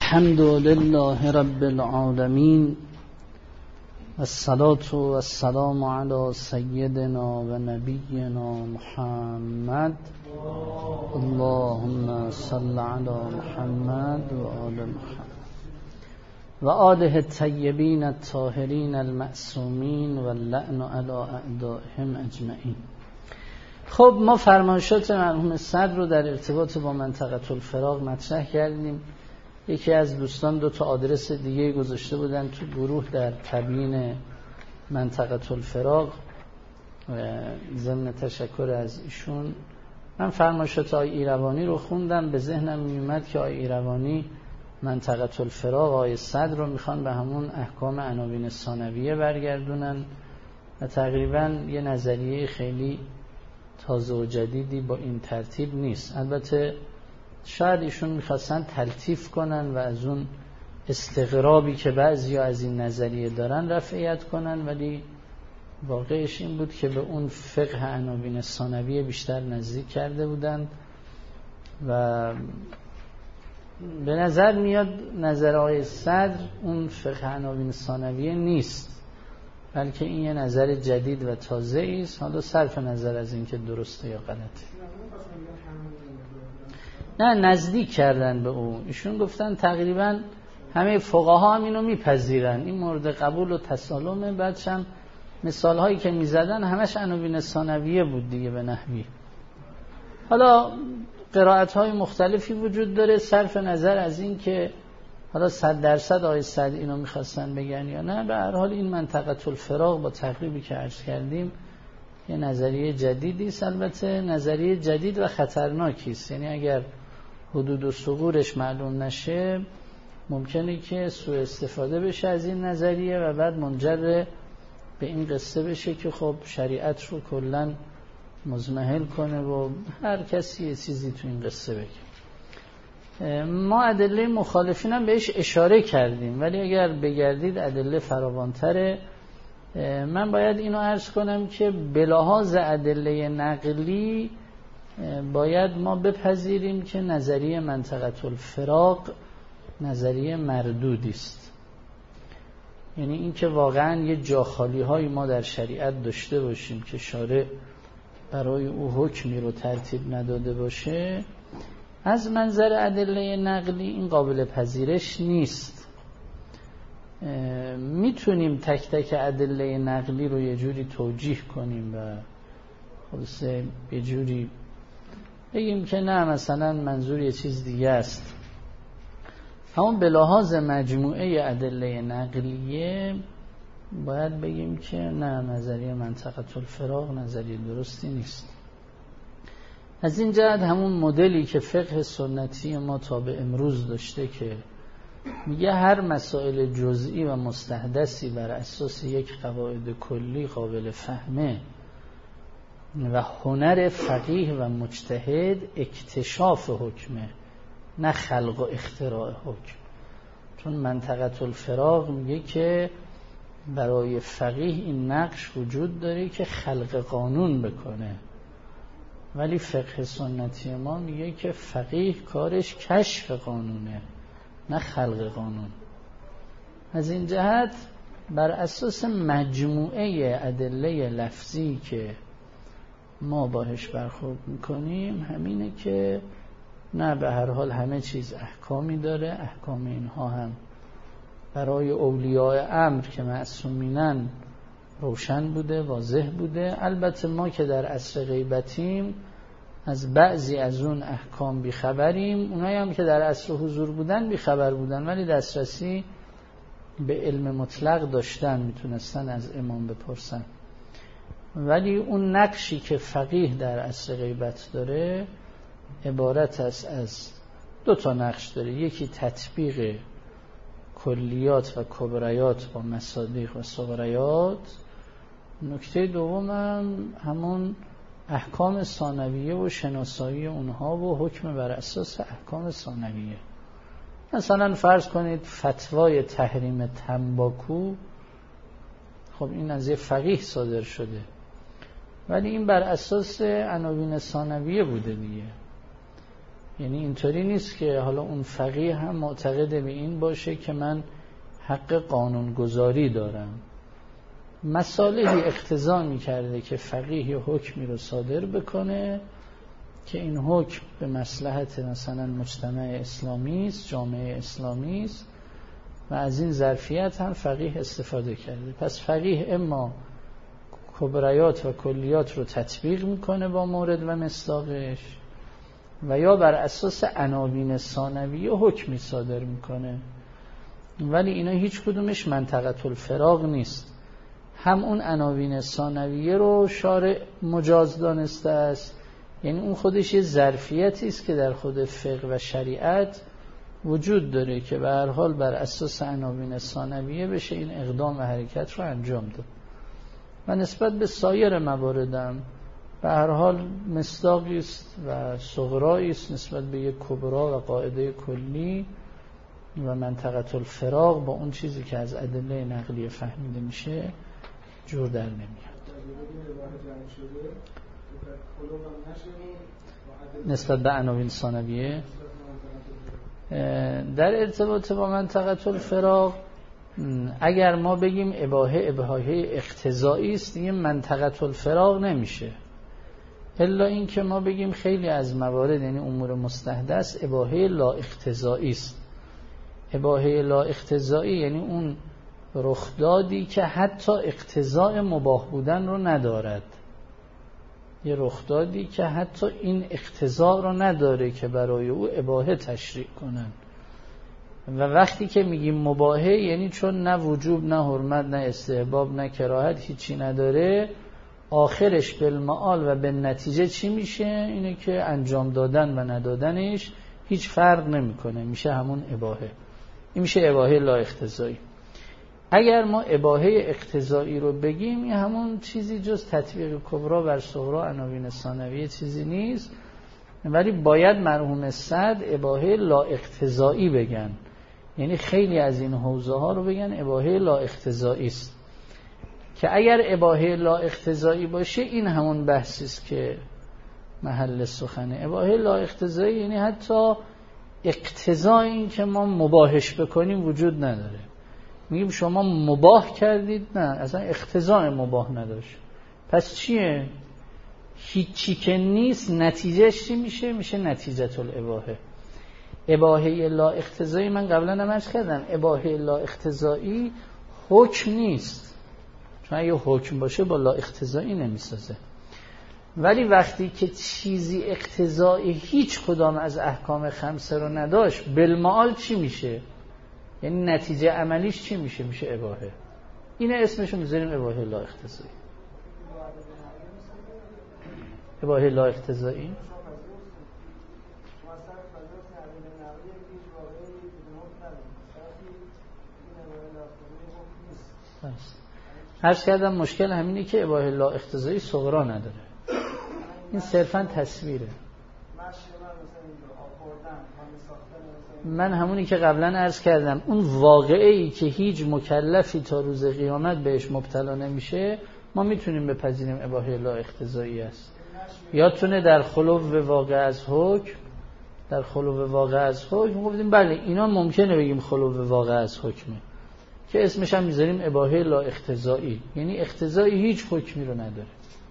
الحمد لله رب العالمين والصلاة والسلام على سيدنا و نبينا محمد اللهم صل على محمد و آل محمد و آله الطیبین الطاهرین المعصومین و اللعن علی اعدائهم اجمعین. خب ما فرمایشات مرحوم صدر رو در ارتباط با منطقه الفراق مطرح کردیم. یکی از دوستان 2 آدرس دیگه گذاشته بودن تو گروه در تبیین منطقه الفراق. ضمن تشکر از ایشون من فرمایشات آقای ایروانی رو خوندم. به ذهنم میومد که آقای ایروانی منطقه الفراق آقای صدر رو میخوان به همون احکام عناوین ثانویه برگردونن و تقریبا یه نظریه خیلی تازه و جدیدی با این ترتیب نیست. البته شاید ایشون میخواستن تلطیف کنن و از اون استغرابی که بعضیا از این نظریه دارن رفعیت کنن، ولی واقعش این بود که به اون فقه عناوین ثانویه بیشتر نزدیک کرده بودن و به نظر میاد نظر آقای صدر اون فقه عناوین ثانویه نیست، بلکه این یه نظر جدید و تازه است، حالا صرف نظر از این که درسته یا غلطه. نه، نزدیک کردن به اون. ایشون گفتن تقریبا همه فقها هم اینو میپذیرن، این مورد قبول و تسالمه. بعدش هم مثال هایی که میزدن همش عناوین ثانویه بود دیگه به نحوی. حالا قرائت های مختلفی وجود داره، صرف نظر از این که حالا 100% آقای صدر اینو میخواستن بگن یا نه. به هر حال این منطقه الفراق با تقریبی که عرض کردیم یه نظریه جدیدی است، البته نظریه جدید و خطرناکی است. یعنی اگر حدود و ثغورش معلوم نشه ممکنه که سوء استفاده بشه از این نظریه و بعد منجر به این قصه بشه که خب شریعت رو کلاً مزمحل کنه و هر کسی یه چیزی تو این قصه بگه. ما ادله مخالفین هم بهش اشاره کردیم، ولی اگر بگردید ادله فراوانتره. من باید اینو عرض کنم که بلحاظ ادله نقلی باید ما بپذیریم که نظریه منطقه الفراق نظریه مردودی است. یعنی این که واقعا یه جاخالی های ما در شریعت داشته باشیم که شارع برای او حکمی رو ترتیب نداده باشه، از منظر ادله نقلی این قابل پذیرش نیست. میتونیم تک تک ادله نقلی رو یه جوری توجیه کنیم و خلاصه یه جوری بگیم که نه مثلا منظور یه چیز دیگه است. همون به لحاظ مجموعه ادله نقلیه باید بگیم که نه، نظریه منطقه الفراق نظریه درستی نیست. از این جهت همون مدلی که فقه سنتی ما تا به امروز داشته که میگه هر مسائل جزئی و مستحدثی بر اساس یک قواعد کلی قابل فهمه و هنر فقیه و مجتهد اکتشاف حکمه، نه خلق و اختراع حکم. چون منطقه الفراق میگه که برای فقیه این نقش وجود داره که خلق قانون بکنه، ولی فقه سنتی ما میگه که فقیه کارش کشف قانونه نه خلق قانون. از این جهت بر اساس مجموعه ادله لفظی که ما باهاش برخورد میکنیم همینه که نه، به هر حال همه چیز احکامی داره، احکام اینها هم برای اولیاء امر که معصومینن روشن بوده، واضح بوده. البته ما که در عصر غیبتیم از بعضی از اون احکام بیخبریم، اونایی هم که در عصر حضور بودن بیخبر بودن ولی دسترسی به علم مطلق داشتن، میتونستن از امام بپرسن. ولی اون نقشی که فقیه در عصر غیبت داره عبارت است از 2 نقش داره. یکی تطبیق کلیات و کبریات با مصادیق و صغریات. نکته دوم همون احکام ثانویه و شناسایی اونها و حکم بر اساس احکام ثانویه. مثلا فرض کنید فتوای تحریم تنباکو، خب این از یه فقیه صادر شده ولی این بر اساس عناوین ثانویه بوده دیگه. یعنی اینطوری نیست که حالا اون فقیه هم معتقد به این باشه که من حق قانونگذاری دارم. مصالحی اقتضا می‌کرده که فقیه حکمی رو صادر بکنه که این حکم به مصلحت مثلا مجتمع اسلامی است، جامعه اسلامی است و از این ظرفیت هم فقیه استفاده کرده. پس فقیه اما کبریات و کلیات رو تطبیق میکنه با مورد و مصداقش و یا بر اساس عناوین ثانویه حکمی صادر میکنه، ولی اینا هیچ کدومش منطقه الفراغ نیست. هم اون عناوین ثانویه رو شارع مجاز دانسته است، یعنی اون خودش یه ظرفیتی است که در خود فقه و شریعت وجود داره که به هر حال بر اساس عناوین ثانویه بشه این اقدام و حرکت رو انجام داد. و نسبت به سایر مواردم به هر حال مصداقی است و صغرایی است نسبت به یک کبرا و قاعده کلی و منطقه الفراغ با اون چیزی که از ادله نقلی فهمیده میشه جور در نمیاد. نسبت به عناوین ثانویه در ارتباط با منطقه الفراغ اگر ما بگیم اباحه اقتضایی است دیگه منطقه الفراغ نمیشه، الا این که ما بگیم خیلی از موارد یعنی امور مستحدث اباحه لا اقتضایی است. اباحه لا اقتضایی یعنی اون رخدادی که حتی اقتضاء مباح بودن رو ندارد، یه رخدادی که حتی این اقتضا رو نداره که برای او اباحه تشریع کنن. و وقتی که میگیم مباحه یعنی چون نه وجوب نه حرمت نه استحباب نه کراهت هیچی نداره، آخرش بالمعال و به نتیجه چی میشه؟ اینه که انجام دادن و ندادنش هیچ فرق نمیکنه، میشه همون اباحه. این میشه اباحه لا اقتضایی. اگر ما اباحه اقتضایی رو بگیم این همون چیزی جز تطبیق کبرا بر صغرا عناوین ثانویه چیزی نیست، ولی باید مرحوم سعد اباحه لا اقتضایی بگن، یعنی خیلی از این حوزه ها رو بگن اباحه لا اقتضایی است. که اگر اباحه لا اقتضایی باشه این همون بحثی است که محل سخنه. اباحه لا اقتضایی یعنی حتی اقتضای این که ما مباحش بکنیم وجود نداره. میگیم شما مباح کردید، نه اصلا اقتضای مباح نداشت. پس چیه؟ هیچی که نیست نتیجهش چی میشه؟ میشه نتیجه الاباحه. اباحه لا اقتضایی من قبلا هم عرض کردم اباحه لا اقتضایی حکم نیست، چون اگه حکم باشه با لا اقتضایی نمیسازه. ولی وقتی که چیزی اقتضای هیچ کدام از احکام خمسه رو نداشت بالمعال چی میشه؟ یعنی نتیجه عملیش چی میشه؟ میشه اباحه. اینه اسمشو میذاریم اباحه لا اقتضایی. اباحه لا اقتضایی عرض کردم مشکل همینه که اباحه لا اقتضایی صغرا نداره، این صرفا تصویره. من همونی که قبلا عرض کردم اون واقعی که هیچ مکلفی تا روز قیامت بهش مبتلا نمیشه ما میتونیم بپذیریم اباحه لا اقتضایی است. یادتونه در خلو واقع از حکم، در خلو واقع از حکم گفتیم بله اینا ممکنه بگیم خلو واقع از حکمه که اسمش هم میذاریم اباحه لا اقتضایی، یعنی اقتضایی هیچ حکمی رو نداره.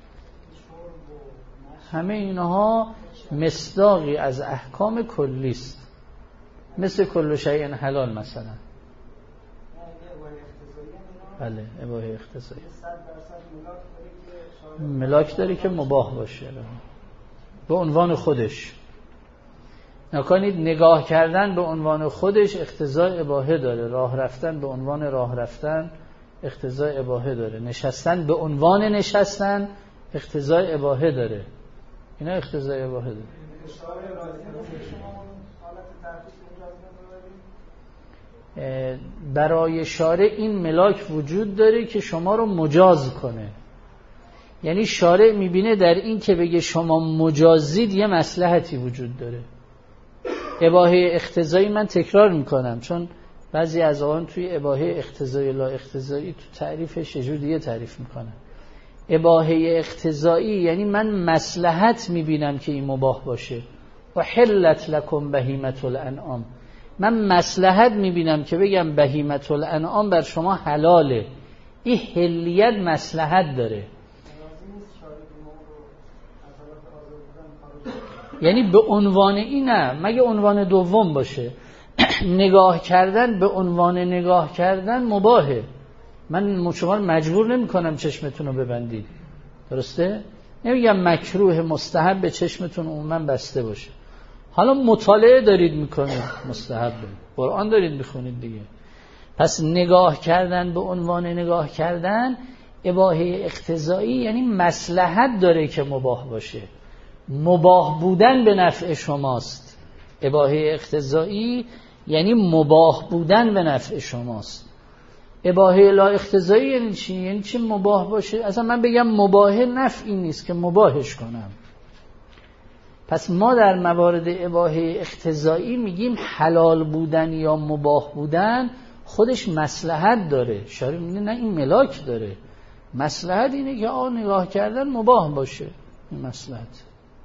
همه اینها مصداقی از احکام کلی است، مثل کل شیء حلال مثلا. بله اباحه اقتضایی ملاک داره که مباح باشه به عنوان خودش. نکنید نگاه کردن به عنوان خودش اقتضای اباحه داره، راه رفتن به عنوان راه رفتن اقتضای اباحه داره، نشستن به عنوان نشستن اقتضای اباحه داره. اینا اقتضای اباحه داره. برای شارع این ملاک وجود داره که شما رو مجاز کنه، یعنی شارع میبینه در این که بگه شما مجازید یه مصلحتی وجود داره. اباحه اقتضایی من تکرار میکنم چون بعضی از آن توی اباحه اقتضایی لا اقتضایی تو تعریفش یه جور دیگه تعریف میکنن. اباحه اقتضایی یعنی من مصلحت میبینم که این مباح باشه، احلت لکم بهیمة الانعام، من مصلحت میبینم که بگم بهیمة الانعام بر شما حلاله. این حلیت مصلحت داره، یعنی به عنوان این نه، مگه عنوان دوم باشه. نگاه کردن به عنوان نگاه کردن مباهه، من شما رو مجبور نمی کنم چشمتون رو ببندید، درسته؟ نمیگم مکروه، مستحب به چشمتون عموما بسته باشه. حالا مطالعه دارید میکنید، مستحب قرآن دارید میخونید دیگه. پس نگاه کردن به عنوان نگاه کردن اباحه اقتضایی، یعنی مصلحت داره که مباح باشه، مباح بودن به نفع شماست. اباحه اقتضایی یعنی مباح بودن به نفع شماست. اباحه لا اقتضایی یعنی چی؟ یعنی چی مباح باشه؟ اصلا من بگم مباح نفعی نیست که مباحش کنم. پس ما در موارد اباحه اقتضایی میگیم حلال بودن یا مباح بودن خودش مصلحت داره. شارع میگه نه این ملاک داره، مصلحت اینه که نگاه کردن مباح باشه، این مصلحت.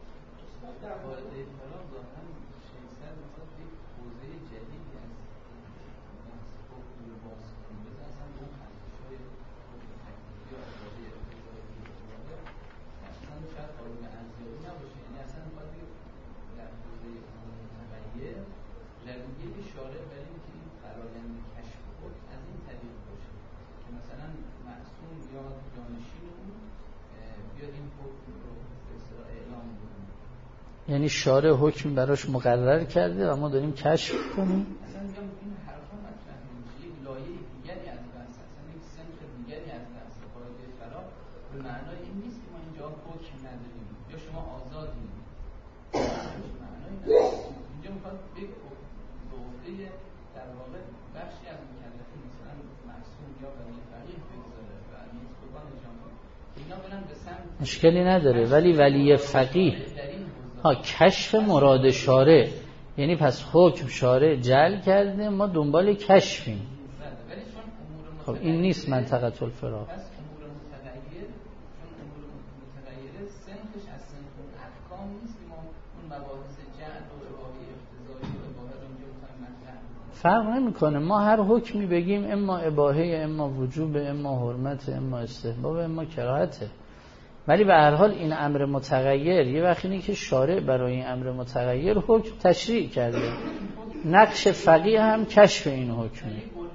یعنی شارع حکم براش مقرر کرده و ما داریم کشف کنیم. اصلا میگم این حرفا مطرح نمیشه، یک لایه دیگری از بحث، اصلا یک سمت دیگری از بحث قاعده فرا به معنای این نیست که ما اینجا حکم نداریم یا شما آزادید، معنای اینجا میخواد یک عهده در واقع بخشی از مکلفین مثلا معصوم یا ولی فقیه بگذاره و نیز قربان جامعه اینا برن به سمت مشکلی نداره، ولی ولی فقیه کشف مراد شارع، یعنی پس حکم شارع جعل کرده، ما دنبال کشفیم. خب این نیست منطقه الفراغ. پس امور متغیر، چون امور متغیره سنخش از سنخ احکام نیست که ما اون مباحث جعل و اباحه اقتضایی و اباحه رو اینجا بخوایم مطرح کنیم. فرق نمیکنه، ما هر حکمی بگیم اما اباحه، اما وجوب، اما حرمت، اما استحباب، اما کراهته. ولی به هر حال این امر متغیر یه وقتی اینه که شارع برای این امر متغیر حکم تشریع کرده، نقش فقیه هم کشف این حکمه،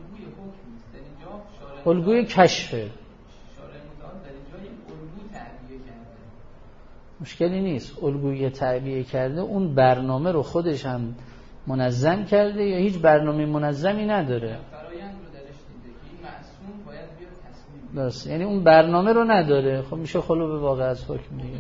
الگوی کشفه. مشکلی نیست، الگوی تعبیه کرده، اون برنامه رو خودش هم منظم کرده یا هیچ برنامه منظمی نداره. درست، یعنی اون برنامه رو نداره. خب میشه خلو به واقع از حکم دیگه.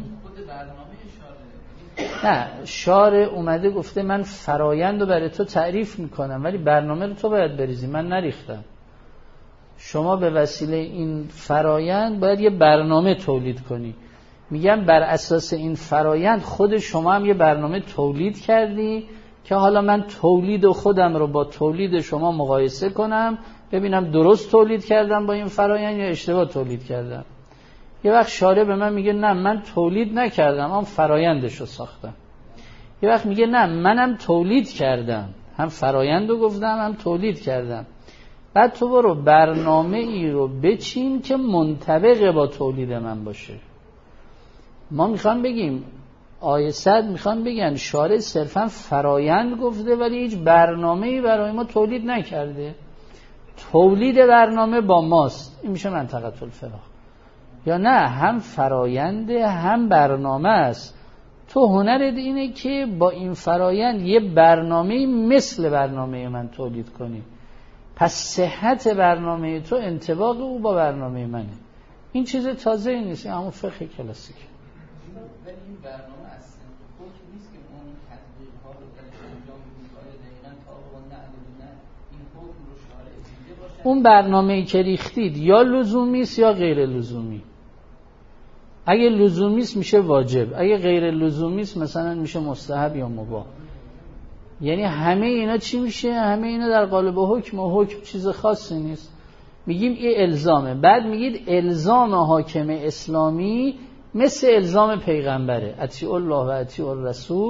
نه، شارع اومده گفته من فرایند رو برای تو تعریف میکنم ولی برنامه رو تو باید بریزی، من نریختم. شما به وسیله این فرایند باید یه برنامه تولید کنی. میگم بر اساس این فرایند خود شما هم یه برنامه تولید کردی که حالا من تولید خودم رو با تولید شما مقایسه کنم، ببینم درست تولید کردم با این فرایند یا اشتباه تولید کردم. یه وقت شارع به من میگه نه من تولید نکردم، من فرایندش رو ساختم. یه وقت میگه نه منم تولید کردم، هم فرایند رو گفتم هم تولید کردم. بعد تو برو برنامه ای رو بچین که منطبق با تولید من باشه. ما میخوام بگیم آیه 100 میخوام بگن شارع صرفا فرایند گفته ولی هیچ برنامه‌ای برای ما تولید نکرده. تولید برنامه با ماست، این میشه منطقه الفراغ. یا نه، هم فراینده هم برنامه است. تو هنرت اینه که با این فرایند یه برنامه مثل برنامه من تولید کنی، پس صحت برنامه تو انطباق او با برنامه منه. این چیز تازه نیست، این همون فقه کلاسیک. ولی این برنامه اصلا حکم نیست که اون تطبیق ها رو در انجام میدیم که دقیقاً طابق نه این حکم رو شارع دیده باشه. اون برنامه‌ای که ریختید یا لزومی است یا غیر لزومی. اگه لزومی است میشه واجب، اگه غیر لزومی است مثلا میشه مستحب یا مباح. یعنی همه اینا چی میشه؟ همه اینا در قالب حکم، و حکم چیز خاصی نیست. میگیم این الزامه، بعد میگید الزام حاکم اسلامی مثل الزام پیغمبره، اطیع الله و اطیع الرسول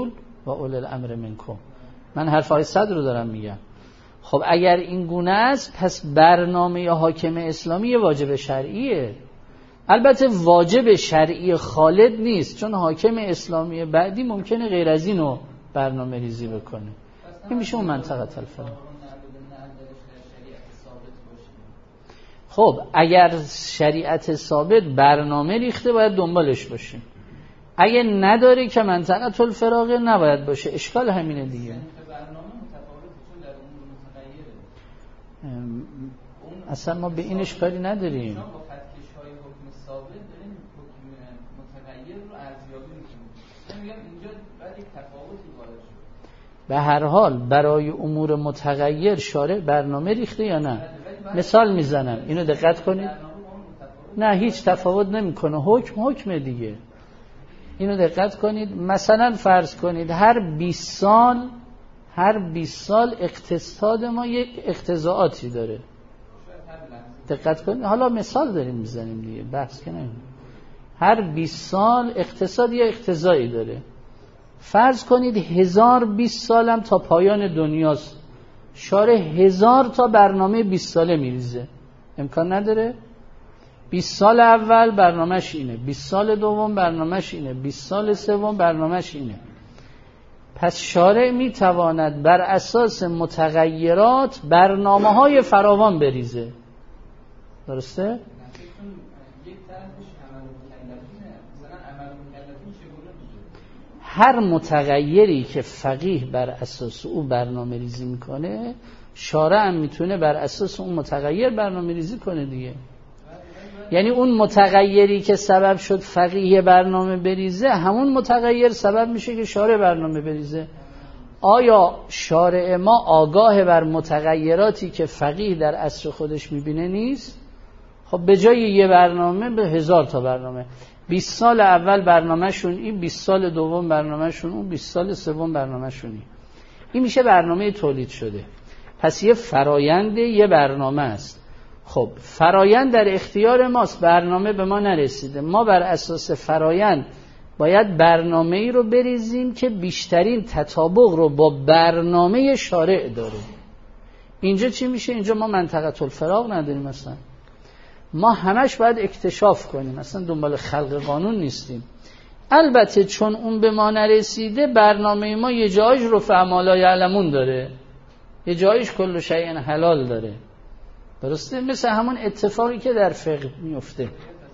و اولی الامر منکم. من حرفای صدر رو دارم میگم. خب اگر این گونه است پس برنامه حاکم اسلامی واجب شرعیه. البته واجب شرعی خالد نیست، چون حاکم اسلامی بعدی ممکنه غیر از اینو برنامه ریزی بکنه. این میشه اون منطقه الفراغ. خب اگر شریعت ثابت برنامه ریخته باید دنبالش باشیم. اگه نداره که منطقه الفراغ نباید باشه. اشکال همینه دیگه. اصلا ما به اینش کاری نداریم. به هر حال برای امور متغیر شارع برنامه ریخته یا نه؟ مثال میزنم، اینو دقت کنید. نه هیچ تفاوت نمیکنه، حکم دیگه. اینو دقت کنید. مثلا فرض کنید هر 20 سال اقتصاد ما یک اقتضاعاتی داره. دقت کنید. حالا مثال داریم میزنیم دیگه، بحث که نمیم. هر 20 سال اقتصاد یک اقتضایی داره. فرض کنید 1020 سالم تا پایان دنیاست. شارع 1000 تا برنامه 20 ساله میریزه. امکان نداره؟ 20 سال اول برنامهش اینه، 20 سال دوم برنامهش اینه، 20 سال سوم برنامهش اینه. پس شارع میتواند بر اساس متغیرات برنامه‌های فراوان بریزه. درسته؟ هر متغیری که فقیه بر اساس او برنامه ریزی میکنه، شارع هم میتونه بر اساس اون متغیر برنامه ریزی کنه دیگه. یعنی اون متغیری که سبب شد فقیه برنامه بریزه، همون متغیر سبب میشه که شارع برنامه بریزه. آیا شارع ما آگاه بر متغیراتی که فقیه در عصر خودش میبینه نیست؟ خب به جای یه برنامه به 1000 تا برنامه. 20 سال اول برنامه‌شون این، 20 سال دوم برنامه‌شون اون، 20 سال سوم برنامه‌شون این میشه برنامه تولید شده. پس یه فرایند، یه برنامه است. خب فرایند در اختیار ماست، برنامه به ما نرسیده. ما بر اساس فرایند باید برنامه‌ای رو بریزیم که بیشترین تطابق رو با برنامه شارع داره. اینجا چی میشه؟ اینجا ما منطقه الفراغ نداریم. مثلا ما همش باید اکتشاف کنیم، مثلا دنبال خلق قانون نیستیم. البته چون اون به ما نرسیده، برنامه ما یه جایش رفع ما لا یعلمون داره، یه جایش کل شیء حلال داره. درسته؟ مثل همون اتفاقی که در فقه میفته.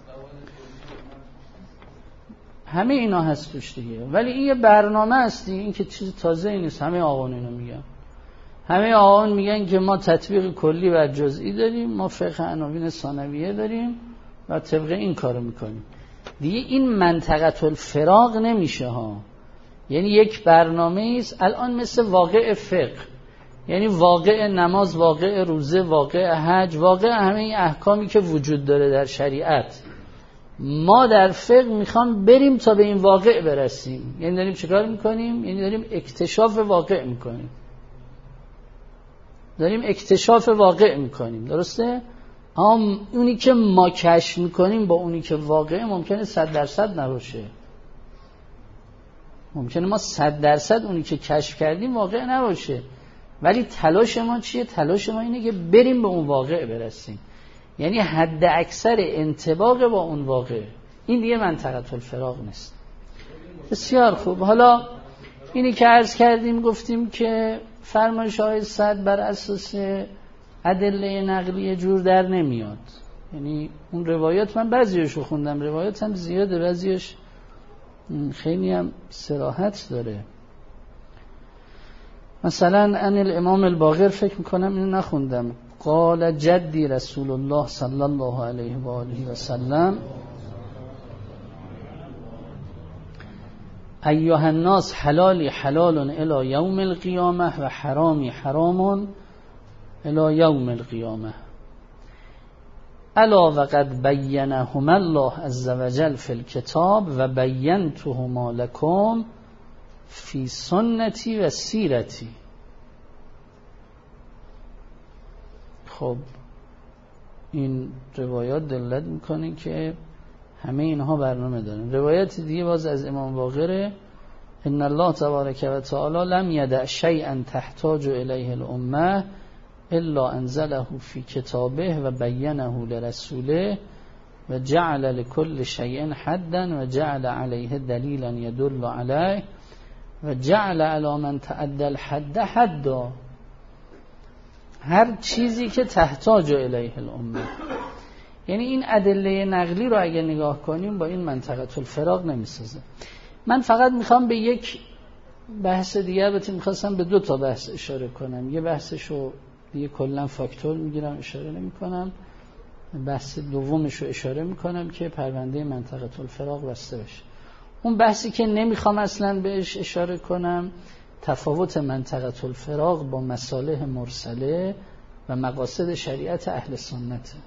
همه اینا هست توش دیگه. ولی این یه برنامه است دیگه، این که چیز تازه ای نیست. همه آقایون اینو میگن. همه آقایون میگن که ما تطبیق کلی و جزئی داریم، ما فقه عناوین ثانویه داریم و طبق این کارو میکنیم. دیگه این منطقه الفراغ نمیشه ها. یعنی یک برنامه است الان مثل واقع فقه، یعنی واقع نماز، واقع روزه، واقع حج، واقع همه این احکامی که وجود داره در شریعت. ما در فقه میخوام بریم تا به این واقع برسیم. یعنی داریم چیکار میکنیم؟ یعنی داریم اکتشاف واقع میکنیم. داریم اکتشاف واقع میکنیم. درسته؟ اما اونی که ما کشف میکنیم با اونی که واقعه ممکنه 100% نباشه. ممکنه ما 100% اونی که کشف کردیم واقع نباشه. ولی تلاش ما چیه؟ تلاش ما اینه که بریم به اون واقع برسیم. یعنی حد اکثر انطباق با اون واقع. این دیگه منطقه الفراغ نیست. بسیار خوب. حالا اینی که عرض کردیم، گفتیم که فرمایش های صد بر اساس ادله نقلی جور در نمیاد. یعنی اون روایات من بعضیشو خوندم، روایات هم زیاده، بعضیش خیلی هم صراحت داره. مثلا ان الامام الباقر فکر میکنم اینو نخوندم، قال جدی رسول الله صلی الله علیه و آله و سلم ایها الناس حلالی حلال الی یوم القیامه و حرامی حرام الی یوم القیامه الا وقد بینهما الله عز وجل فی الکتاب و بینتهما لکم فی سنتی و سیرتی. خب این روایات دلالت میکنه که همه اینها برنامه دارن. روایت دیگه باز از امام باقره، ان الله تبارک و تعالی لم یدع شیئا تحتاج الیه الامه الا انزله فی کتابه و بینه لرسوله و جعل لكل شیء حدا و جعل علیه دلیلا یدل علیه و جعل علی من تعدى الحد حدا. هر چیزی که تحتاج الیه الامه، یعنی این ادله نقلی رو اگه نگاه کنیم با این منطقه الفراق نمیسازه. من فقط میخوام به یک بحث دیگه، البته میخواستم به 2 تا بحث اشاره کنم. یه بحثشو دیگه کلا فاکتور میگیرم اشاره نمی کنم، بحث دومش رو اشاره میکنم که پرونده منطقه الفراق بسته بشه. اون بحثی که نمیخوام اصلا بهش اشاره کنم تفاوت منطقه الفراق با مصالح مرسله و مقاصد شریعت اهل سنته.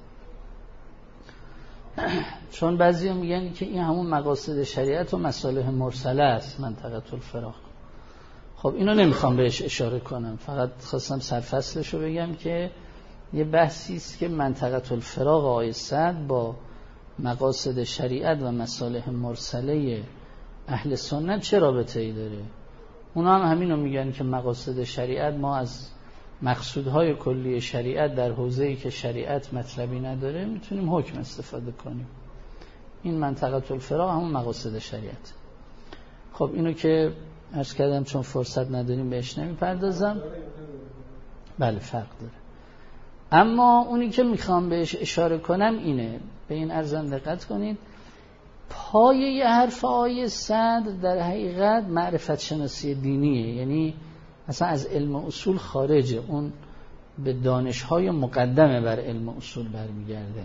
چون بعضی میگن که این همون مقاصد شریعت و مصالح مرسله است منطقه الفراق. خب اینو نمیخوام بهش اشاره کنم، فقط خواستم سرفصلش رو بگم که یه بحثی است که منطقه الفراق آیه صد با مقاصد شریعت و مصالح مرسله اهل سنت چه رابطه ای داره. اونا هم همینو میگن که مقاصد شریعت، ما از مقصودهای کلی شریعت در حوزه‌ای که شریعت مطلبی نداره میتونیم حکم استفاده کنیم. این منطقه الفراق همون مقاصد شریعت. خب اینو که عرض کردم چون فرصت نداریم بهش نمیپردازم. بله فرق داره. اما اونی که میخوام بهش اشاره کنم اینه، به این عرضم دقت کنید. پایه حرف آیه 100 در حقیقت معرفت شناسی دینیه، یعنی اصلا از علم اصول خارجه، اون به دانش‌های مقدمه بر علم اصول برمیگرده.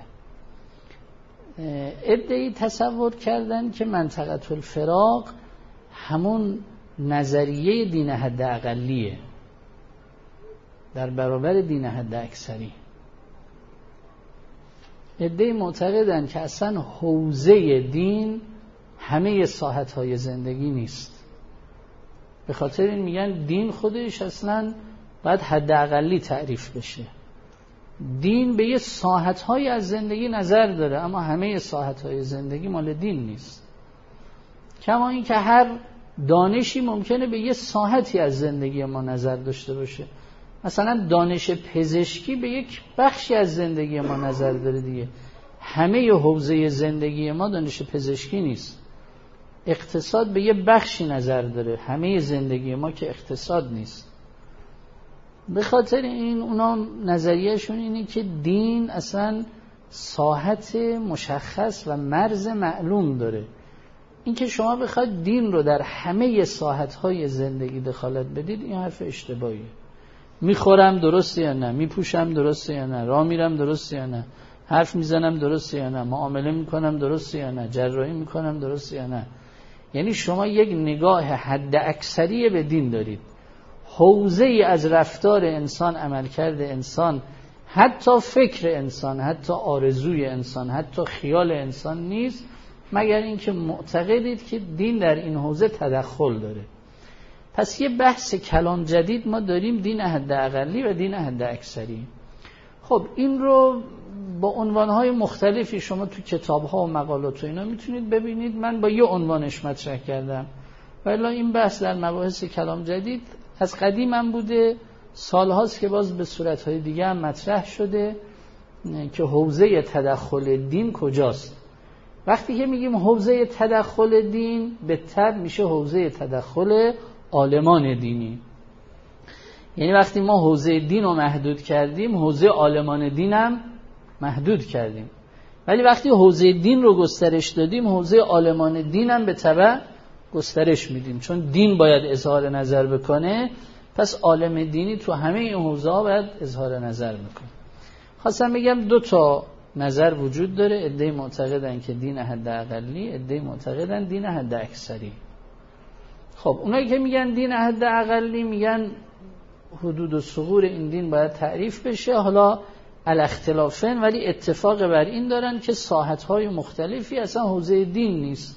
عده‌ای تصور کردن که منطقه الفراق همون نظریه دین حد اقلیه در برابر دین حد اکثری. عده‌ای معتقدن که اصلا حوزه دین همه ساحت‌های زندگی نیست. به خاطر این میگن دین خودش اصلا باید حد اقلی تعریف بشه. دین به یه ساحت‌های از زندگی نظر داره اما همه ساحت‌های زندگی مال دین نیست. کما این که هر دانشی ممکنه به یه ساحتی از زندگی ما نظر داشته باشه. مثلا دانش پزشکی به یک بخشی از زندگی ما نظر داره دیگه. همه حوزه زندگی ما دانش پزشکی نیست. اقتصاد به یه بخشی نظر داره، همه زندگی ما که اقتصاد نیست. به خاطر این اونا نظریهشون اینه که دین اصلا ساحت مشخص و مرز معلوم داره. این که شما بخواید دین رو در همه ساحت‌های زندگی دخالت بدید، این حرف اشتباهیه. میخورم درسته یا نه، میپوشم درسته یا نه، راه میرم درسته یا نه، حرف میزنم درسته یا نه، معامله میکنم درسته یا نه، جراحی میکنم درسته یا نه. یعنی شما یک نگاه حد اکثری به دین دارید. حوزه ای از رفتار انسان، عملکرد انسان، حتی فکر انسان، حتی آرزوی انسان، حتی خیال انسان نیست مگر اینکه معتقدید که دین در این حوزه تدخل داره. پس یه بحث کلان جدید ما داریم، دین حد اقلی و دین حد اکثری. خب این رو با عنوانهای مختلفی شما تو کتاب‌ها و مقالات و اینا میتونید ببینید. من با یه عنوانش مطرح کردم، ولی این بحث در مباحث کلام جدید از قدیم هم بوده، سالهاست که باز به صورت‌های دیگه هم مطرح شده که حوزه تدخل دین کجاست. وقتی که میگیم حوزه تدخل دین، به تبع میشه حوزه تدخل عالمان دینی. یعنی وقتی ما حوزه دین رو محدود کردیم، حوزه عالمان دین هم محدود کردیم. ولی وقتی حوزه دین رو گسترش دادیم، حوزه عالمان دین هم به تبع گسترش میدیم. چون دین باید اظهار نظر بکنه، پس عالم دینی تو همه این حوزه‌ها باید اظهار نظر بکنه. خواستم بگم 2 تا نظر وجود داره. عده‌ای معتقدن که دین حد اقلی، عده‌ای معتقدن دین حد اکثری. خب اونایی که میگن دین حد اقلی میگن حدود و ثغور این دین باید تعریف بشه، حالا الاختلافن، ولی اتفاق بر این دارن که ساحت‌های مختلفی اصلا حوزه دین نیست.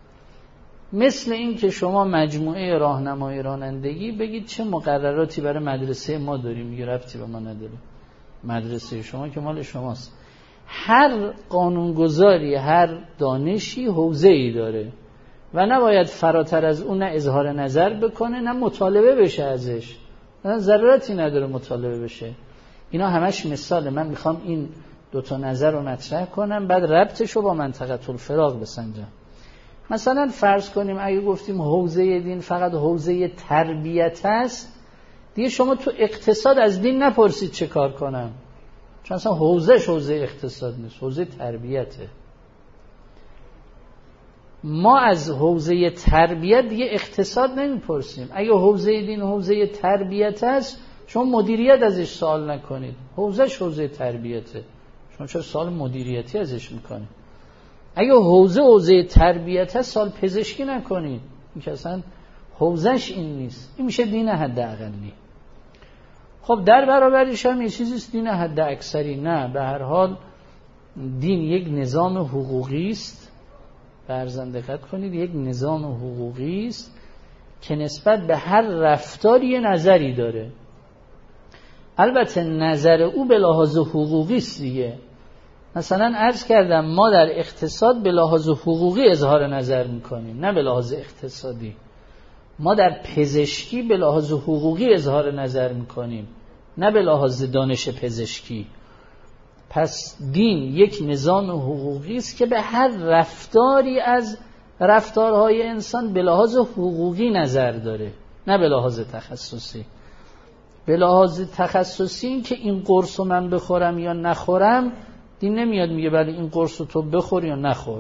مثل این که شما مجموعه راهنمای رانندگی بگید چه مقرراتی برای مدرسه ما داریم، میگه ربطی به ما نداره، مدرسه شما که مال شماست. هر قانونگذاری، هر دانشی حوزه‌ای داره. و نباید فراتر از اون نه اظهار نظر بکنه نه مطالبه بشه ازش، نه ضرورتی نداره مطالبه بشه. اینا همش مثاله. من میخوام این دوتا نظر رو مطرح کنم بعد ربطش رو با منطقه الفراق بسنجم. مثلا فرض کنیم اگه گفتیم حوزه دین فقط حوزه تربیت است، دیگه شما تو اقتصاد از دین نپرسید چه کار کنم، چون اصلا حوزه اقتصاد نیست، حوزه تربیته. ما از حوزه تربیت دیگه اقتصاد نمیپرسیم. اگه حوزه دین حوزه تربیت است، شما مدیریت ازش سوال نکنید، حوزه تربیته، شما چرا سوال مدیریتی ازش میکنید؟ اگه حوزه تربیت هست سوال پزشکی نکنید، این که اصلا حوزهش این نیست. این میشه دین حد اقلی. خب در برابرش هم یه چیزیست دین حد اکثری. نه، به هر حال دین یک نظام حقوقی است، فرضاً دقت کنید، یک نظام حقوقی است که نسبت به هر رفتاری یه نظری داره. البته نظر او به لحاظ حقوقی است دیگه. مثلا عرض کردم ما در اقتصاد به لحاظ حقوقی اظهار نظر میکنیم، نه به لحاظ اقتصادی. ما در پزشکی به لحاظ حقوقی اظهار نظر میکنیم، نه به لحاظ دانش پزشکی. پس دین یک نظام حقوقی است که به هر رفتاری از رفتارهای انسان به لحاظ حقوقی نظر داره، نه به لحاظ تخصصی. به لحاظ تخصصی این که این قرص رو من بخورم یا نخورم، دین نمیاد میگه بله این قرص رو تو بخور یا نخور،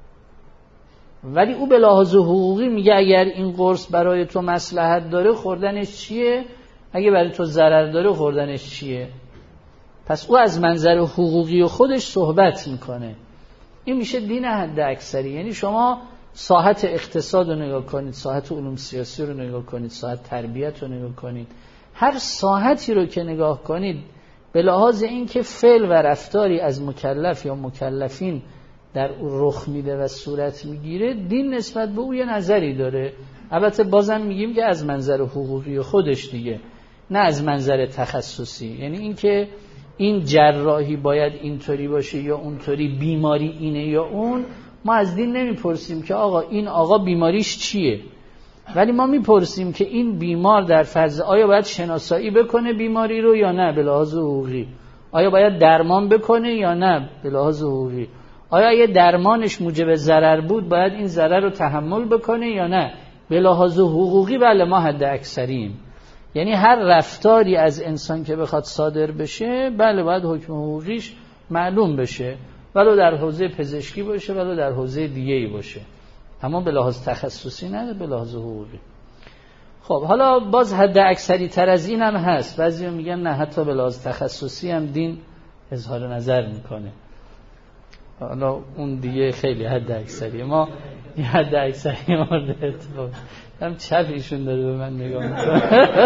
ولی او به لحاظ حقوقی میگه اگر این قرص برای تو مصلحت داره خوردنش چیه، اگه برای تو ضرر داره خوردنش چیه. پس او از منظر حقوقی خودش صحبت میکنه. این میشه دین حد اکثری. یعنی شما ساحت اقتصاد رو نگاه کنید، ساحت علوم سیاسی رو نگاه کنید، ساحت تربیت رو نگاه کنید، هر ساحتی رو که نگاه کنید به لحاظ اینکه فعل و رفتاری از مکلف یا مکلفین در او رخ میده و صورت میگیره، دین نسبت به او یه نظری داره. البته بازم میگیم که از منظر حقوقی خودش دیگه، نه از منظر تخصصی. یعنی اینکه این جراحی باید اینطوری باشه یا اونطوری، بیماری اینه یا اون، ما از دین نمیپرسیم که آقا این آقا بیماریش چیه، ولی ما میپرسیم که این بیمار در فرض آیا باید شناسایی بکنه بیماری رو یا نه به لحاظ حقوقی، آیا باید درمان بکنه یا نه به لحاظ حقوقی، آیا اگه درمانش موجب ضرر بود باید این ضرر رو تحمل بکنه یا نه به لحاظ حقوقی. بله ما حد اکثریم. یعنی هر رفتاری از انسان که بخواد صادر بشه، بله باید حکم حقوقیش معلوم بشه، ولو در حوزه پزشکی باشه ولو در حوزه دیگه‌ای باشه، اما به لحاظ تخصصی نه به لحاظ حقوقی. خب حالا باز حد اکثری تر از این هم هست. بعضیا میگن نه حتی به لحاظ تخصصی هم دین اظهار نظر میکنه. حالا اون دیگه خیلی حد اکثریه. ما این حد اکثری مورد اتفاق هم چپ ایشون داره به من نگاه میکنه.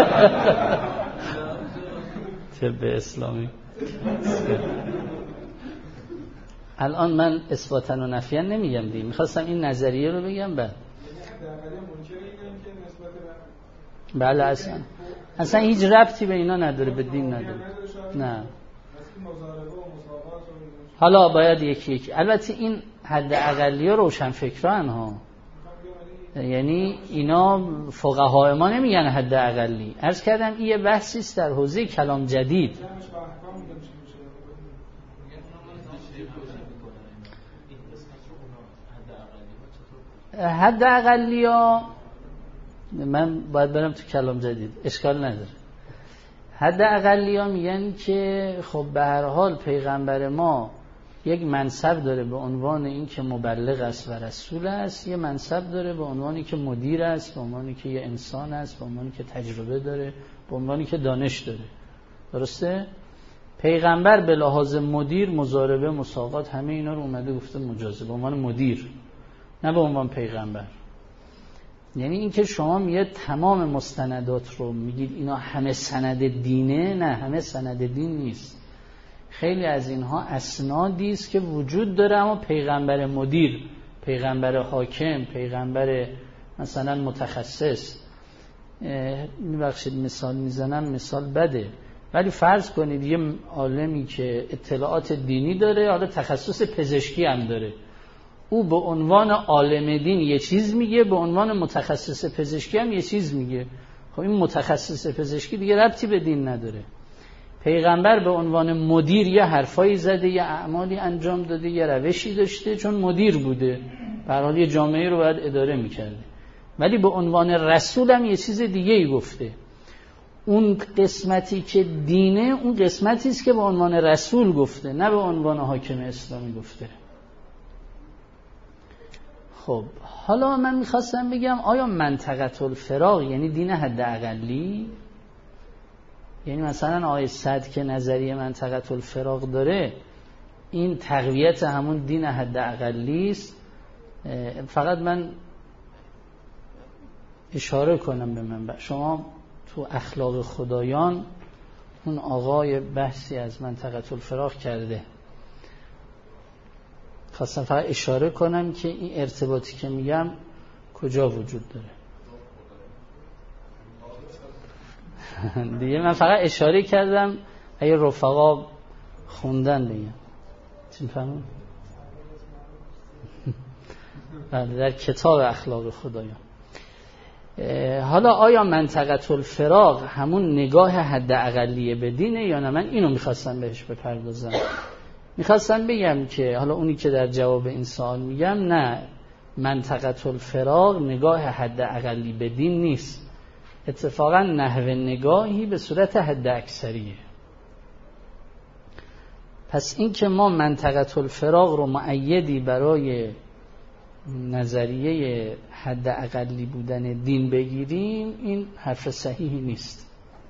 طب اسلامی. الان من اثباتاً و نفیاً نمیگم دیگه، میخواستم این نظریه رو بگم بعد. بله اصلا هیچ ربطی به اینا نداره، به دین نداره. نه حالا باید یکی البته این حد اقلی ها روشن فکران ها، یعنی اینا فقهای ما نمیگن حد اقلی. عرض کردم این یه بحثی است در حوزه کلام جدید. حد اقلی ها من باید برم تو کلام جدید، اشکال نداره. حد اقلی ها میگن که خب به هر حال پیغمبر ما یک منصب داره به عنوان این که مبلغ است و رسول است، یه منصب داره به عنوانی که مدیر است، به عنوانی که یه انسان است، به عنوانی که تجربه داره، به عنوانی که دانش داره. درسته؟ پیغمبر به لحاظ مدیر، مضاربه، مساقات، همه اینا رو اومده گفته مجازه، به عنوان مدیر، نه به عنوان پیغمبر. یعنی این که شما میاد تمام مستندات رو میگید اینا همه سند دینه، نه همه سند دین نیست. خیلی از اینها اسنادی است که وجود داره، اما پیغمبر مدیر، پیغمبر حاکم، پیغمبر مثلا متخصص، میبخشید مثال میزنم مثال بده، ولی فرض کنید یه عالمی که اطلاعات دینی داره، حالا تخصص پزشکی هم داره، او به عنوان عالم دین یه چیز میگه، به عنوان متخصص پزشکی هم یه چیز میگه. خب این متخصص پزشکی دیگه ربطی به دین نداره. پیغمبر به عنوان مدیر یه حرفایی زده، یه اعمالی انجام داده، یه روشی داشته، چون مدیر بوده، به هر حال یه جامعه رو باید اداره میکرده. ولی به عنوان رسول هم یه چیز دیگه ای گفته. اون قسمتی که دینه، اون قسمتی است که به عنوان رسول گفته، نه به عنوان حاکم اسلامی گفته. خب حالا من میخواستم بگم آیا منطقه الفراغ یعنی دین حداقلی؟ یعنی مثلا آیه صد که نظریه منطقه الفراغ داره، این تقویت همون دین حداقلی است؟ فقط من اشاره کنم به منبع. شما تو اخلاق خدایان اون آقای بحثی از منطقه الفراغ کرده، خواستم فقط اشاره کنم که این ارتباطی که میگم کجا وجود داره. دیگه من فقط اشاره کردم اگه رفقا خوندن دیگه چی می‌فهمون؟ بله در کتاب اخلاق خدایان. حالا آیا منطقه الفراغ همون نگاه حد اقلیه به دینه یا نه؟ من اینو میخواستم بهش بپردازم. میخواستم بگم که حالا اونی که در جواب این سوال میگم نه، منطقه الفراغ نگاه حد اقلی به دین نیست، اتفاقا نحو نگاهی به صورت حد اکثریه. پس این که ما منطقه الفراغ رو مؤیدی برای نظریه حد اقلی بودن دین بگیریم، این حرف صحیحی نیست.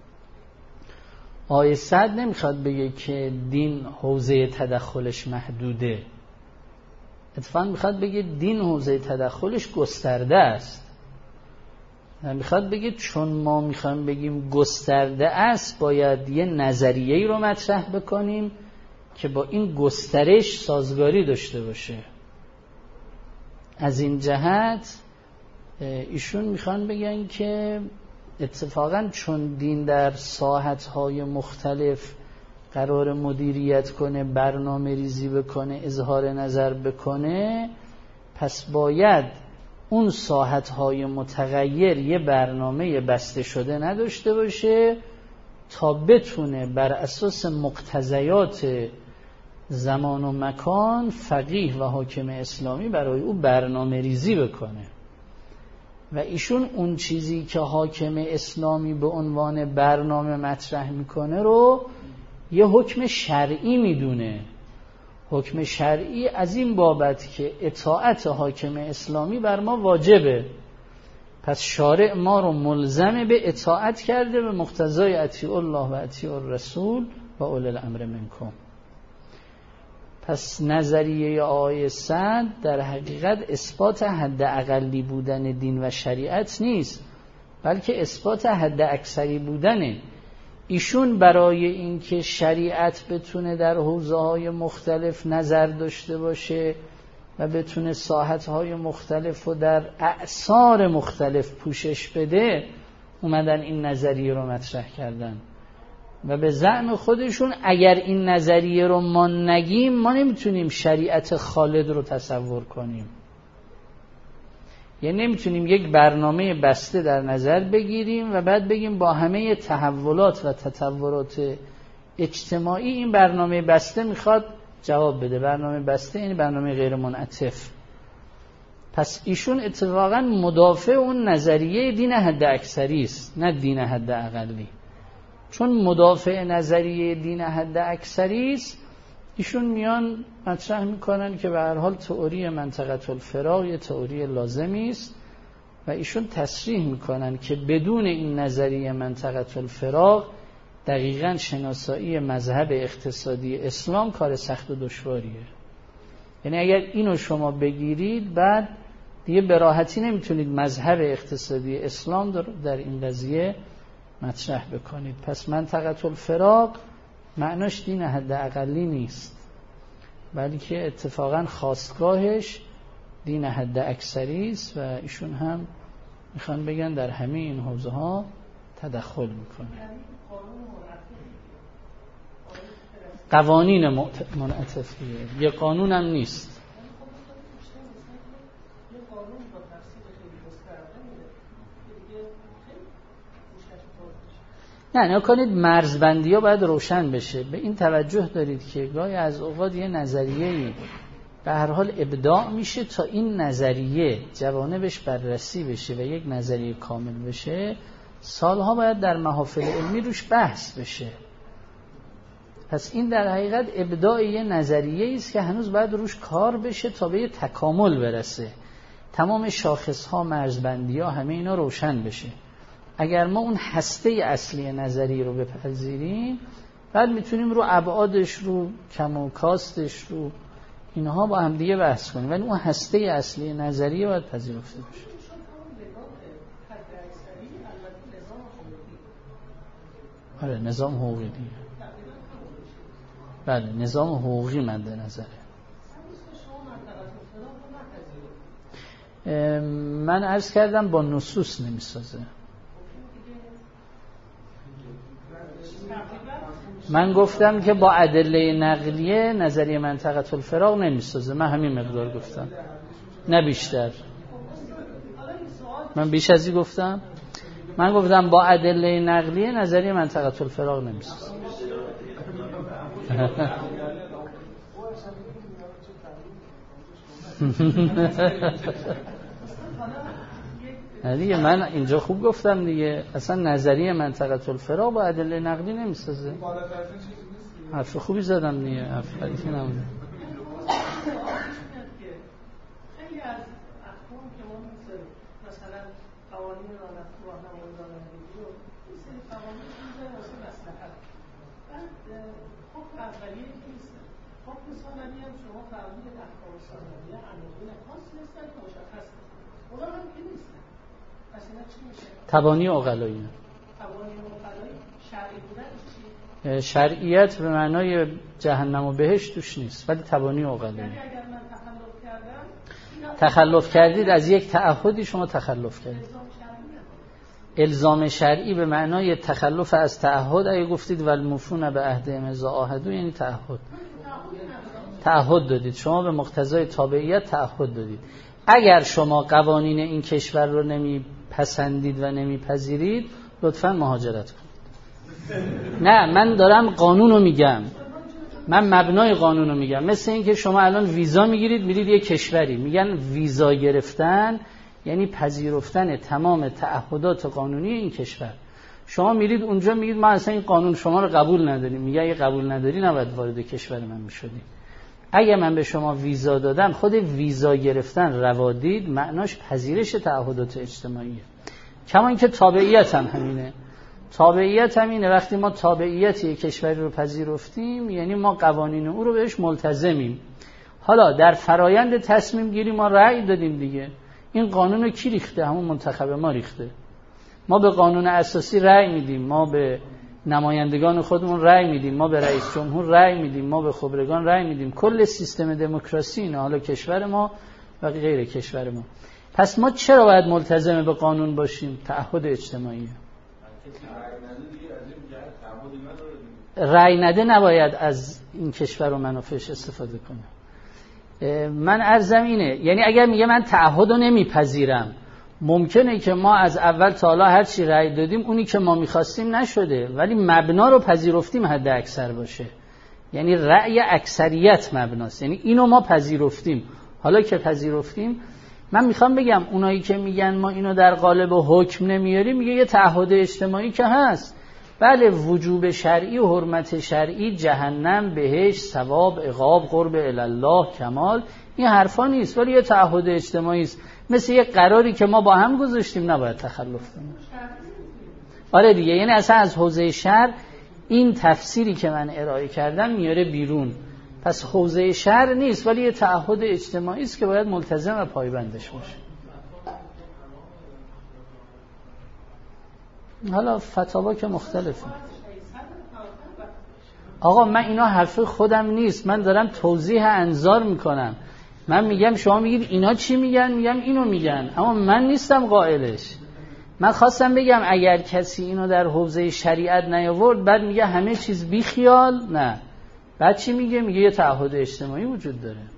آیه 100 نمیخواد بگه که دین حوزه تدخلش محدوده، اتفاقا میخواد بگه دین حوزه تدخلش گسترده است. میخواد بگه چون ما میخوایم بگیم گسترده است، باید یه نظریه‌ای رو مطرح بکنیم که با این گسترش سازگاری داشته باشه. از این جهت ایشون میخوان بگن که اتفاقا چون دین در ساحت‌های مختلف قرار مدیریت کنه، برنامه ریزی بکنه، اظهار نظر بکنه، پس باید اون ساحت‌های متغیر یه برنامه بسته شده نداشته باشه تا بتونه بر اساس مقتضیات زمان و مکان فقیه و حاکم اسلامی برای او برنامه ریزی بکنه. و ایشون اون چیزی که حاکم اسلامی به عنوان برنامه مطرح میکنه رو یه حکم شرعی میدونه. حکم شرعی از این بابت که اطاعت حاکم اسلامی بر ما واجبه، پس شارع ما رو ملزم به اطاعت کرده به مقتضای اطیعوا الله و اطیعوا الرسول و اولی الامر منکم. پس نظریه آیه 100 در حقیقت اثبات حد اقلی بودن دین و شریعت نیست، بلکه اثبات حد اکثری بودنه. ایشون برای اینکه شریعت بتونه در حوزه‌های مختلف نظر داشته باشه و بتونه ساحت‌های مختلف و در اعصار مختلف پوشش بده، اومدن این نظریه رو مطرح کردن و به زعم خودشون اگر این نظریه رو ما نگیم ما نمیتونیم شریعت خالد رو تصور کنیم. یعنی نمیتونیم یک برنامه بسته در نظر بگیریم و بعد بگیم با همه تحولات و تطورات اجتماعی این برنامه بسته میخواد جواب بده. برنامه بسته یعنی برنامه غیر منعطف. پس ایشون اتفاقا مدافع اون نظریه دین حد اکثری است، نه دین حد اقلی. چون مدافع نظریه دین حد اکثری است، ایشون میان مطرح میکنن که به هر حال تئوری منطقه الفراغ یه تئوری لازمی است و ایشون تصریح میکنن که بدون این نظریه منطقه الفراغ دقیقاً شناسایی مذهب اقتصادی اسلام کار سخت و دشواریه. یعنی اگر اینو شما بگیرید بعد دیگه به راحتی نمیتونید مذهب اقتصادی اسلام در این قضیه مطرح بکنید. پس منطقه الفراغ معناش دین حد اقلی نیست، بلکه اتفاقا خاستگاهش دین حد اکثری است و ایشون هم میخوان بگن در همه این حوزه ها تدخل میکنه. قوانین منعطفیه، یه قانون هم نیست. نه نکنید مرزبندی ها باید روشن بشه. به این توجه دارید که گاهی از اوقات یه نظریه‌ای به هر حال ابداع میشه تا این نظریه جوانبش بررسی بشه و یک نظریه کامل بشه، سالها باید در محافل علمی روش بحث بشه. پس این در حقیقت ابداع یه نظریه است که هنوز باید روش کار بشه تا به یه تکامل برسه، تمام شاخص‌ها، مرزبندی‌ها، همه اینا روشن بشه. اگر ما اون هسته اصلی نظریه رو بپذیریم، بعد میتونیم رو ابعادش، رو کم و کاستش، رو اینها با هم دیگه بحث کنیم، ولی اون هسته اصلی نظریه باید پذیرفته بشه. آره نظام حقوقی دیگه. بله نظام حقوقی مد نظره. من عرض کردم با نصوص نمیسازه. من گفتم که با ادله نقلیه نظریه منطقه الفراغ نمیسازه. من همین مقدار گفتم، نه بیشتر. من بیش از این گفتم؟ من گفتم با ادله نقلیه نظریه منطقه الفراغ نمیسازه. دیگه من اینجا خوب گفتم دیگه، اصلا نظریه منطقه الفراغ با ادله نقلی نمیسازه. حرف خوبی زدم دیگه، حرف حدیثی نبوده. خیلی از احکام که ما می‌ذاریم، مثلا قوانین راهنمایی رو این سری قوانین می‌ذاریم واسه مصلحت. بعد حکم اولیه که نیست. حکم ثانویه هم شما فرمودید احکام ثانویه عناوین خاص هستن که مشخص هستن. اونا هم که نیستن. پس اینا چی میشه؟ تبانی عقلایی. تبانی عقلایی شرعی بودنش چیه؟ شرعیت به معنای جهنم و بهشت توش نیست، ولی تبانی عقلایی. یعنی اگر من تخلف کردید از یک تعهدی، شما تخلف کردید. الزام شرعی به معنای تخلف از تعهد. اگه گفتید والموفون به عهدهم اذا عاهدوا، یعنی تعهد دادید، شما به مقتضای تابعیت تعهد دادید. اگر شما قوانین این کشور رو نمیپسندید و نمیپذیرید، لطفاً مهاجرت کنید. نه من دارم قانون رو میگم، من مبنای قانون رو میگم. مثل این که شما الان ویزا میگیرید میرید یه کشوری، میگن ویزا گرفتن یعنی پذیرفتن تمام تعهدات قانونی این کشور. شما میرید اونجا میگید ما اصلا این قانون شما رو قبول نداریم، میگه اگه قبول نداری نباید وارد کشور من میشدی. اگه من به شما ویزا دادم، خود ویزا گرفتن روادید معناش پذیرش تعهدات اجتماعیه. کما اینکه تابعیت هم همینه. تابعیت همینه. وقتی ما تابعیت یک کشوری رو پذیرفتیم یعنی ما قوانین او رو بهش ملتزمیم. حالا در فرایند تصمیم گیری ما رأی دادیم دیگه. این قانون رو کی ریخته؟ همون منتخب ما ریخته. ما به قانون اساسی رأی میدیم، ما به نمایندگان خودمون رأی میدیم، ما به رئیس جمهور رأی میدیم، ما به خبرگان رأی میدیم. کل سیستم دموکراسی اینه، حالا کشور ما و غیر کشور ما. پس ما چرا باید ملتزم به قانون باشیم؟ تعهد اجتماعی. رأی نده نباید از این کشور و منافعش استفاده کنه. من عرضم اینه، یعنی اگر میگه من تعهد رو نمیپذیرم، ممکنه که ما از اول تا حالا هر چی رأی دادیم اونی که ما میخواستیم نشده، ولی مبنا رو پذیرفتیم حد اکثر باشه. یعنی رأی اکثریت مبناست، یعنی اینو ما پذیرفتیم. حالا که پذیرفتیم، من میخوام بگم اونایی که میگن ما اینو در قالب حکم نمیاریم، میگه یه تعهد اجتماعی که هست. بله وجوب شرعی و حرمت شرعی، جهنم، بهشت، ثواب، عقاب، قرب الله، کمال، این حرفا نیست، ولی یه تعهد اجتماعی است. مثل یه قراری که ما با هم گذاشتیم، نباید تخلف کنیم. آره دیگه، یعنی اصلا از حوزه شرع این تفسیری که من ارائه کردم میاره بیرون. پس حوزه شرع نیست، ولی یه تعهد اجتماعی است که باید ملتزم و پایبندش باشه. حالا فتاوا که مختلفه. آقا من اینا حرف خودم نیست، من دارم توضیح انظار میکنم. من میگم شما میگید اینا چی میگن، میگم اینو میگن، اما من نیستم قائلش. من خواستم بگم اگر کسی اینو در حوزه شریعت نیاورد، بعد میگه همه چیز بی خیال، نه. بعد چی میگه؟ میگه یه تعهد اجتماعی وجود داره.